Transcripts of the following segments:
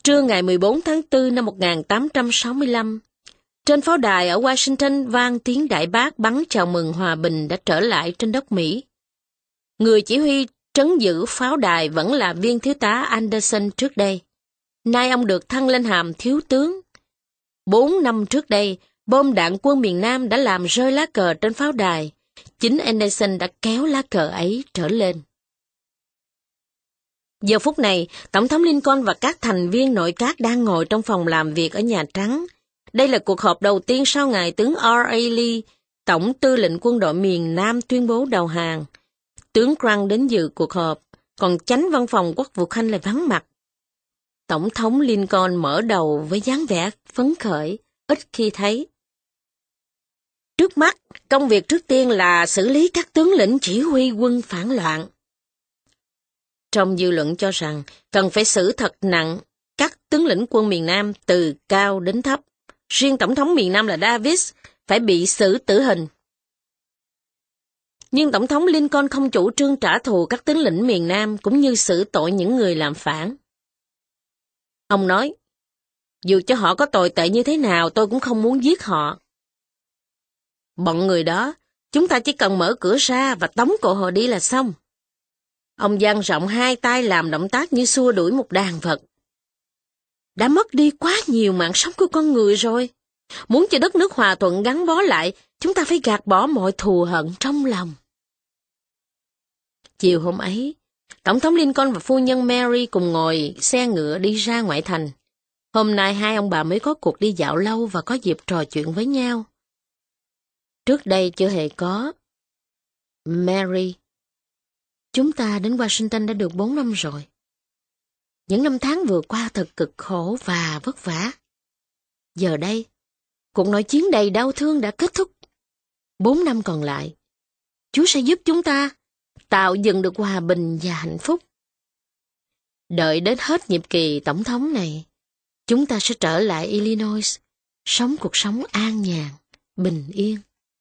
Trưa ngày 14 tháng 4 năm 1865, trên pháo đài ở Washington vang tiếng đại bác bắn chào mừng hòa bình đã trở lại trên đất Mỹ. Người chỉ huy trấn giữ pháo đài vẫn là viên thiếu tá Anderson trước đây. Nay ông được thăng lên hàm thiếu tướng. 4 năm trước đây, bom đạn quân miền Nam đã làm rơi lá cờ trên pháo đài. Chính Anderson đã kéo lá cờ ấy trở lên. Giờ phút này, Tổng thống Lincoln và các thành viên nội các đang ngồi trong phòng làm việc ở Nhà Trắng. Đây là cuộc họp đầu tiên sau ngày tướng R.A. Lee, Tổng tư lệnh quân đội miền Nam tuyên bố đầu hàng. Tướng Grant đến dự cuộc họp, còn chánh văn phòng Quốc vụ Khanh lại vắng mặt. Tổng thống Lincoln mở đầu với dáng vẻ phấn khởi, ít khi thấy. Trước mắt, công việc trước tiên là xử lý các tướng lĩnh chỉ huy quân phản loạn. Trong dư luận cho rằng cần phải xử thật nặng các tướng lĩnh quân miền Nam từ cao đến thấp. Riêng Tổng thống miền Nam là Davis phải bị xử tử hình. Nhưng Tổng thống Lincoln không chủ trương trả thù các tướng lĩnh miền Nam cũng như xử tội những người làm phản. Ông nói, dù cho họ có tồi tệ như thế nào tôi cũng không muốn giết họ. Bọn người đó, chúng ta chỉ cần mở cửa ra và tống cổ họ đi là xong. Ông dang rộng hai tay làm động tác như xua đuổi một đàn vật. Đã mất đi quá nhiều mạng sống của con người rồi. Muốn cho đất nước hòa thuận gắn bó lại, chúng ta phải gạt bỏ mọi thù hận trong lòng. Chiều hôm ấy, Tổng thống Lincoln và phu nhân Mary cùng ngồi xe ngựa đi ra ngoại thành. Hôm nay hai ông bà mới có cuộc đi dạo lâu và có dịp trò chuyện với nhau. Trước đây chưa hề có. Mary, chúng ta đến Washington đã được 4 năm rồi. Những năm tháng vừa qua thật cực khổ và vất vả. Giờ đây, cuộc nội chiến đầy đau thương đã kết thúc. 4 năm còn lại, Chúa sẽ giúp chúng ta tạo dựng được hòa bình và hạnh phúc. Đợi đến hết nhiệm kỳ tổng thống này, chúng ta sẽ trở lại Illinois, sống cuộc sống an nhàn, bình yên.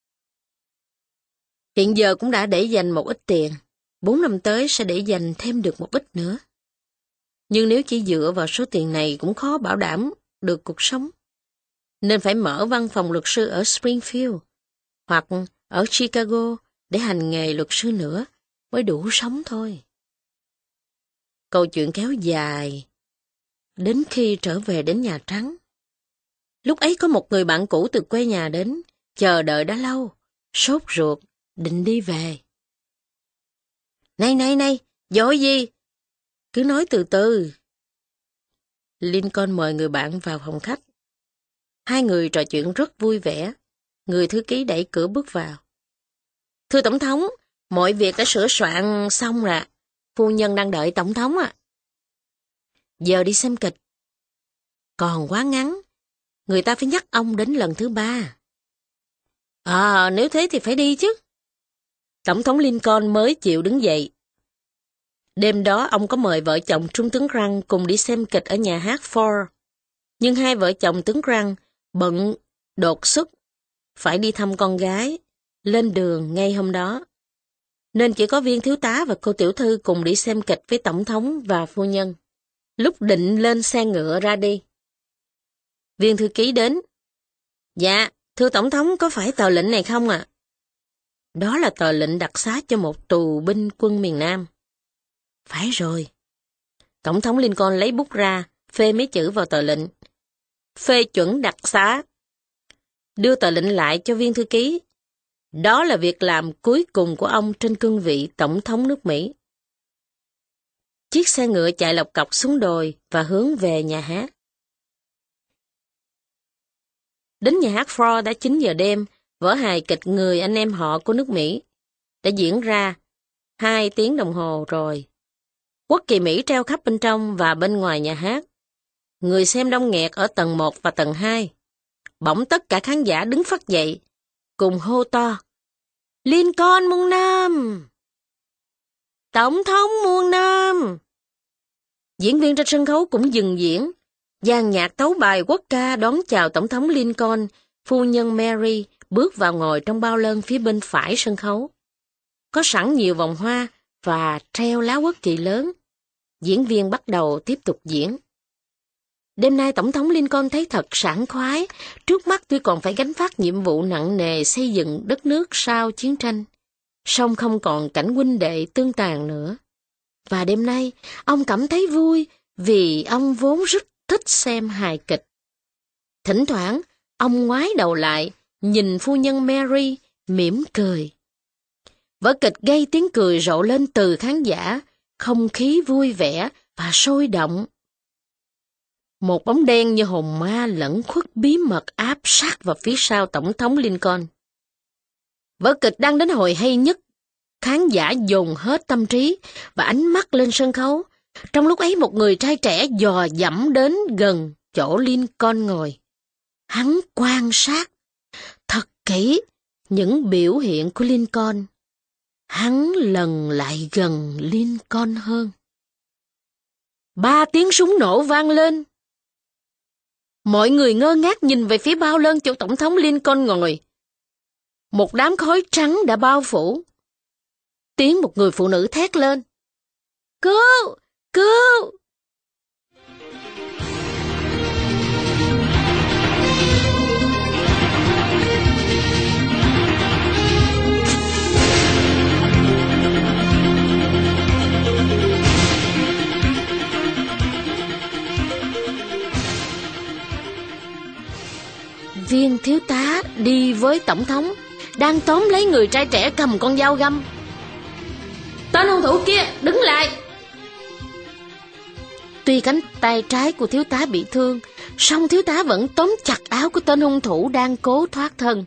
Hiện giờ cũng đã để dành một ít tiền, 4 năm tới sẽ để dành thêm được một ít nữa. Nhưng nếu chỉ dựa vào số tiền này cũng khó bảo đảm được cuộc sống. Nên phải mở văn phòng luật sư ở Springfield hoặc ở Chicago để hành nghề luật sư nữa mới đủ sống thôi. Câu chuyện kéo dài đến khi trở về đến Nhà Trắng. Lúc ấy có một người bạn cũ từ quê nhà đến, chờ đợi đã lâu, sốt ruột, định đi về. Này, vội gì? Cứ nói từ từ. Lincoln mời người bạn vào phòng khách. Hai người trò chuyện rất vui vẻ. Người thư ký đẩy cửa bước vào. Thưa Tổng thống, mọi việc đã sửa soạn xong rồi. Phu nhân đang đợi Tổng thống ạ. Giờ đi xem kịch. Còn quá ngắn. Người ta phải nhắc ông đến lần thứ 3. Nếu thế thì phải đi chứ. Tổng thống Lincoln mới chịu đứng dậy. Đêm đó ông có mời vợ chồng Trung tướng Grant cùng đi xem kịch ở nhà hát Ford. Nhưng hai vợ chồng tướng Grant bận đột xuất, phải đi thăm con gái, lên đường ngay hôm đó. Nên chỉ có viên thiếu tá và cô tiểu thư cùng đi xem kịch với Tổng thống và phu nhân. Lúc định lên xe ngựa ra đi, viên thư ký đến. Dạ, thưa Tổng thống có phải tờ lệnh này không ạ? Đó là tờ lệnh đặc xá cho một tù binh quân miền Nam. Phải rồi. Tổng thống Lincoln lấy bút ra, phê mấy chữ vào tờ lệnh. Phê chuẩn đặc xá. Đưa tờ lệnh lại cho viên thư ký. Đó là việc làm cuối cùng của ông trên cương vị Tổng thống nước Mỹ. Chiếc xe ngựa chạy lộc cọc xuống đồi và hướng về nhà hát. Đến nhà hát Ford đã 9 giờ đêm, vở hài kịch Người anh em họ của nước Mỹ đã diễn ra 2 tiếng đồng hồ rồi. Quốc kỳ Mỹ treo khắp bên trong và bên ngoài nhà hát. Người xem đông nghẹt ở tầng 1 và tầng 2. Bỗng tất cả khán giả đứng phắt dậy, cùng hô to. Lincoln muôn năm! Tổng thống muôn năm! Diễn viên trên sân khấu cũng dừng diễn. Dàn nhạc tấu bài quốc ca đón chào Tổng thống Lincoln, phu nhân Mary bước vào ngồi trong bao lơn phía bên phải sân khấu. Có sẵn nhiều vòng hoa và treo lá quốc kỳ lớn. Diễn viên bắt đầu tiếp tục diễn. Đêm nay Tổng thống Lincoln thấy thật sảng khoái, trước mắt tuy còn phải gánh vác nhiệm vụ nặng nề xây dựng đất nước sau chiến tranh, song không còn cảnh huynh đệ tương tàn nữa. Và đêm nay, ông cảm thấy vui vì ông vốn rất thích xem hài kịch. Thỉnh thoảng, ông ngoái đầu lại, nhìn phu nhân Mary, mỉm cười. Vở kịch gây tiếng cười rộ lên từ khán giả, không khí vui vẻ và sôi động. Một bóng đen như hồn ma lẩn khuất bí mật áp sát vào phía sau Tổng thống Lincoln. Vở kịch đang đến hồi hay nhất. Khán giả dồn hết tâm trí và ánh mắt lên sân khấu. Trong lúc ấy một người trai trẻ dò dẫm đến gần chỗ Lincoln ngồi. Hắn quan sát thật kỹ những biểu hiện của Lincoln. Hắn lần lại gần Lincoln hơn. 3 tiếng súng nổ vang lên. Mọi người ngơ ngác nhìn về phía bao lơn chỗ Tổng thống Lincoln ngồi. Một đám khói trắng đã bao phủ. Tiếng một người phụ nữ thét lên. Cứu! Cứu! Viên thiếu tá đi với Tổng thống, đang tóm lấy người trai trẻ cầm con dao găm. Tên hung thủ kia, đứng lại! Tuy cánh tay trái của thiếu tá bị thương, song thiếu tá vẫn tóm chặt áo của tên hung thủ đang cố thoát thân.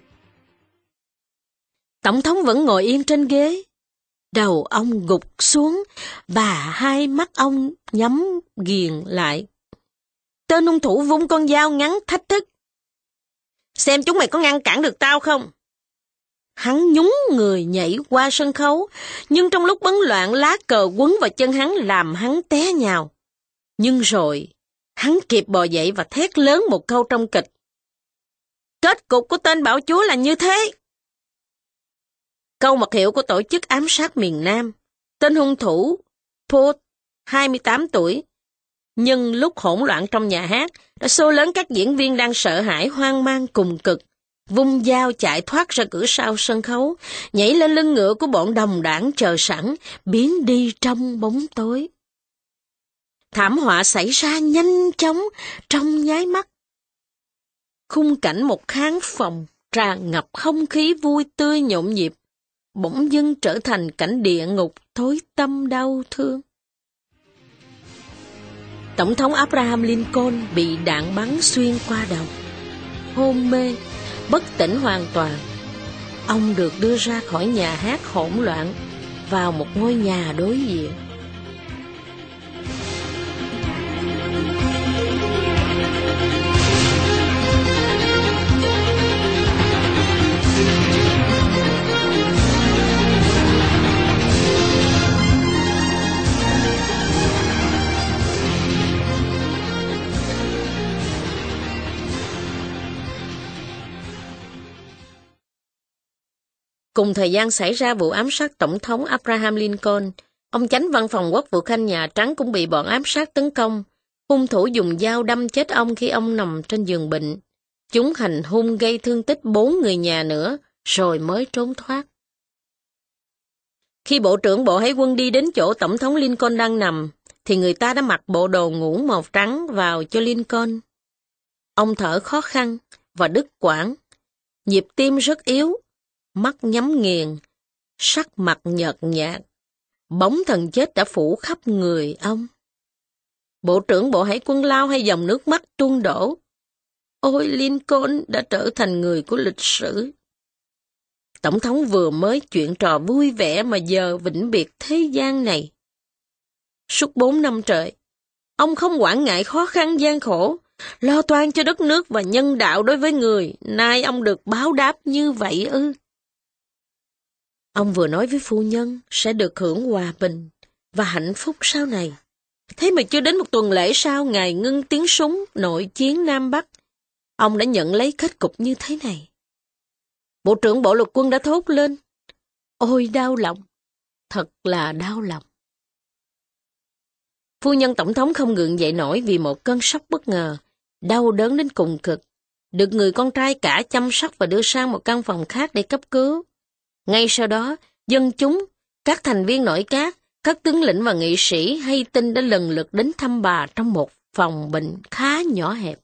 Tổng thống vẫn ngồi yên trên ghế. Đầu ông gục xuống và hai mắt ông nhắm nghiền lại. Tên hung thủ vung con dao ngắn thách thức. Xem chúng mày có ngăn cản được tao không? Hắn nhún người nhảy qua sân khấu, nhưng trong lúc bấn loạn lá cờ quấn vào chân hắn làm hắn té nhào. Nhưng rồi, hắn kịp bò dậy và thét lớn một câu trong kịch. Kết cục của tên bạo chúa là như thế. Câu mật hiệu của tổ chức ám sát miền Nam. Tên hung thủ, Paul, 28 tuổi. Nhưng lúc hỗn loạn trong nhà hát, đã xô lớn các diễn viên đang sợ hãi hoang mang cùng cực. Vung dao chạy thoát ra cửa sau sân khấu, nhảy lên lưng ngựa của bọn đồng đảng chờ sẵn, biến đi trong bóng tối. Thảm họa xảy ra nhanh chóng trong nháy mắt. Khung cảnh một khán phòng tràn ngập không khí vui tươi nhộn nhịp, bỗng dưng trở thành cảnh địa ngục tối tăm đau thương. Tổng thống Abraham Lincoln bị đạn bắn xuyên qua đầu, hôn mê, bất tỉnh hoàn toàn. Ông được đưa ra khỏi nhà hát hỗn loạn vào một ngôi nhà đối diện. Cùng thời gian xảy ra vụ ám sát Tổng thống Abraham Lincoln, ông chánh văn phòng quốc vụ khanh Nhà Trắng cũng bị bọn ám sát tấn công. Hung thủ dùng dao đâm chết ông khi ông nằm trên giường bệnh. Chúng hành hung gây thương tích 4 người nhà nữa, rồi mới trốn thoát. Khi Bộ trưởng Bộ Hải quân đi đến chỗ Tổng thống Lincoln đang nằm, thì người ta đã mặc bộ đồ ngủ màu trắng vào cho Lincoln. Ông thở khó khăn và đứt quãng, nhịp tim rất yếu, mắt nhắm nghiền, sắc mặt nhợt nhạt. Bóng thần chết đã phủ khắp người ông. Bộ trưởng Bộ Hải quân lao hai dòng nước mắt tuôn đổ. Ôi, Lincoln đã trở thành người của lịch sử. Tổng thống vừa mới chuyện trò vui vẻ mà giờ vĩnh biệt thế gian này. Suốt 4 năm trời, ông không quản ngại khó khăn gian khổ, lo toan cho đất nước và nhân đạo đối với người. Nay ông được báo đáp như vậy ư? Ông vừa nói với phu nhân sẽ được hưởng hòa bình và hạnh phúc sau này. Thế mà chưa đến một tuần lễ sau ngày ngưng tiếng súng nội chiến Nam Bắc, ông đã nhận lấy kết cục như thế này. Bộ trưởng Bộ Lục quân đã thốt lên. Ôi đau lòng, thật là đau lòng. Phu nhân tổng thống không gượng dậy nổi vì một cơn sốc bất ngờ, đau đớn đến cùng cực, được người con trai cả chăm sóc và đưa sang một căn phòng khác để cấp cứu. Ngay sau đó, dân chúng, các thành viên nội các, các tướng lĩnh và nghị sĩ hay tin đã lần lượt đến thăm bà trong một phòng bệnh khá nhỏ hẹp.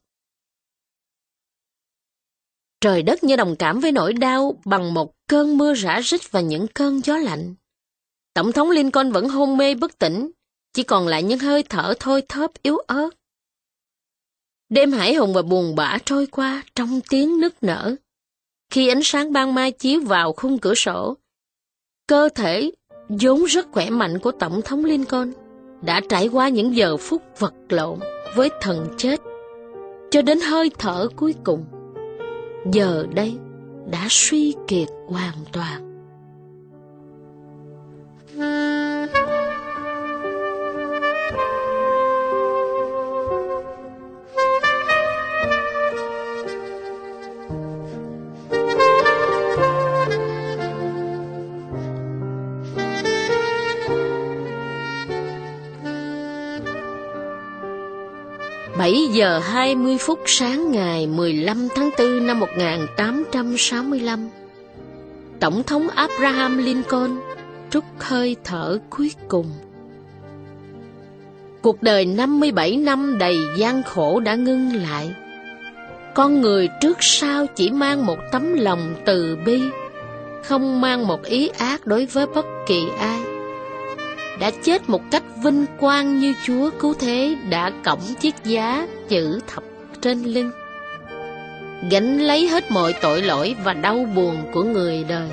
Trời đất như đồng cảm với nỗi đau bằng một cơn mưa rã rích và những cơn gió lạnh. Tổng thống Lincoln vẫn hôn mê bất tỉnh, chỉ còn lại những hơi thở thôi thóp yếu ớt. Đêm hải hùng và buồn bã trôi qua trong tiếng nức nở. Khi ánh sáng ban mai chiếu vào khung cửa sổ, cơ thể vốn rất khỏe mạnh của Tổng thống Lincoln đã trải qua những giờ phút vật lộn với thần chết, cho đến hơi thở cuối cùng. Giờ đây đã suy kiệt hoàn toàn. Bảy giờ 20 phút sáng ngày 15 tháng 4 năm 1865, Tổng thống Abraham Lincoln trút hơi thở cuối cùng. Cuộc đời 57 năm đầy gian khổ đã ngưng lại. Con người trước sau chỉ mang một tấm lòng từ bi, không mang một ý ác đối với bất kỳ ai. Đã chết một cách vinh quang như Chúa Cứu Thế đã cõng chiếc giá chữ thập trên lưng, gánh lấy hết mọi tội lỗi và đau buồn của người đời.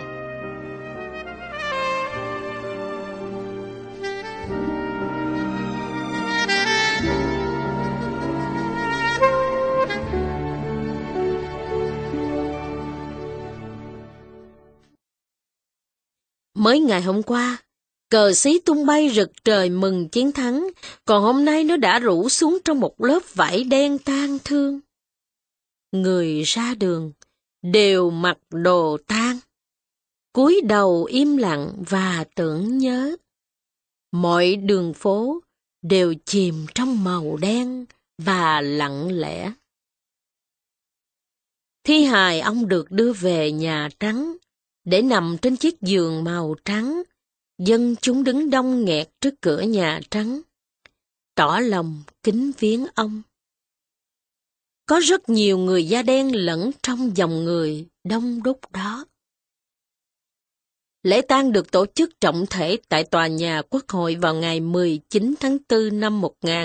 Mới ngày hôm qua, cờ xí tung bay rực trời mừng chiến thắng, còn hôm nay nó đã rủ xuống trong một lớp vải đen tang thương. Người ra đường đều mặc đồ tang, cúi đầu im lặng và tưởng nhớ. Mọi đường phố đều chìm trong màu đen và lặng lẽ. Thi hài ông được đưa về Nhà Trắng để nằm trên chiếc giường màu trắng. Dân chúng đứng đông nghẹt trước cửa Nhà Trắng, tỏ lòng kính viếng ông. Có rất nhiều người da đen lẫn trong dòng người đông đúc đó. Lễ tang được tổ chức trọng thể tại tòa nhà Quốc hội vào ngày 19 tháng 4 năm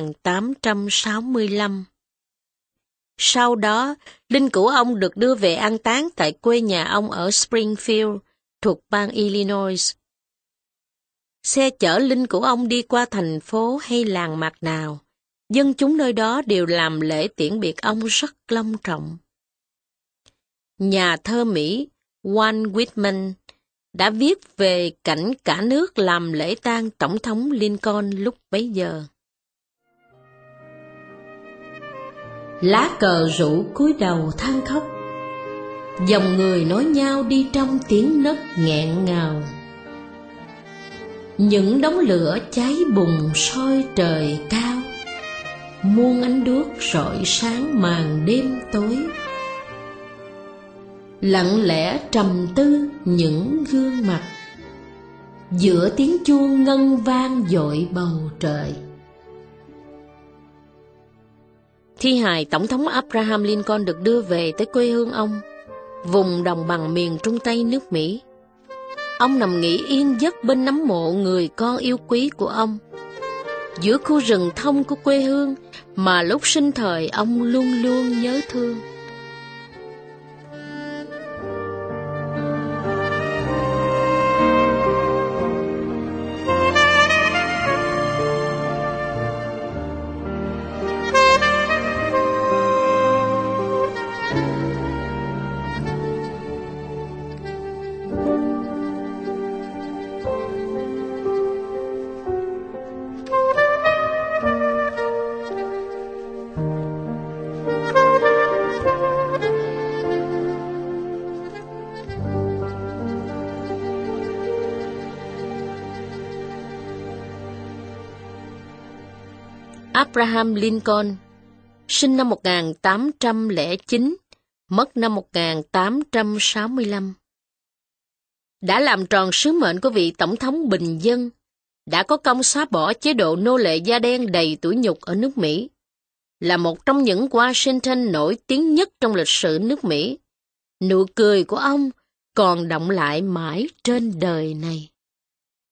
1865. Sau đó, linh cữu ông được đưa về an táng tại quê nhà ông ở Springfield, thuộc bang Illinois. Xe chở linh của ông đi qua thành phố hay làng mạc nào, dân chúng nơi đó đều làm lễ tiễn biệt ông rất long trọng. Nhà thơ Mỹ Walt Whitman đã viết về cảnh cả nước làm lễ tang Tổng thống Lincoln lúc bấy giờ. Lá cờ rủ cúi đầu than khóc, dòng người nối nhau đi trong tiếng nấc nghẹn ngào. Những đống lửa cháy bùng soi trời cao, muôn ánh đuốc rọi sáng màn đêm tối. Lặng lẽ trầm tư những gương mặt, giữa tiếng chuông ngân vang dội bầu trời. Thi hài Tổng thống Abraham Lincoln được đưa về tới quê hương ông, vùng đồng bằng miền Trung Tây nước Mỹ. Ông nằm nghỉ yên giấc bên nấm mộ người con yêu quý của ông, giữa khu rừng thông của quê hương mà lúc sinh thời ông luôn luôn nhớ thương. Abraham Lincoln, sinh năm 1809, mất năm 1865. Đã làm tròn sứ mệnh của vị tổng thống bình dân, đã có công xóa bỏ chế độ nô lệ da đen đầy tủi nhục ở nước Mỹ, là một trong những Washington nổi tiếng nhất trong lịch sử nước Mỹ. Nụ cười của ông còn đọng lại mãi trên đời này.